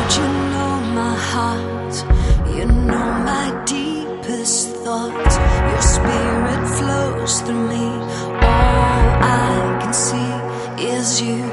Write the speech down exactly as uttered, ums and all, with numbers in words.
You know my heart, you know my deepest thoughts. Your spirit flows through me. All I can see is you.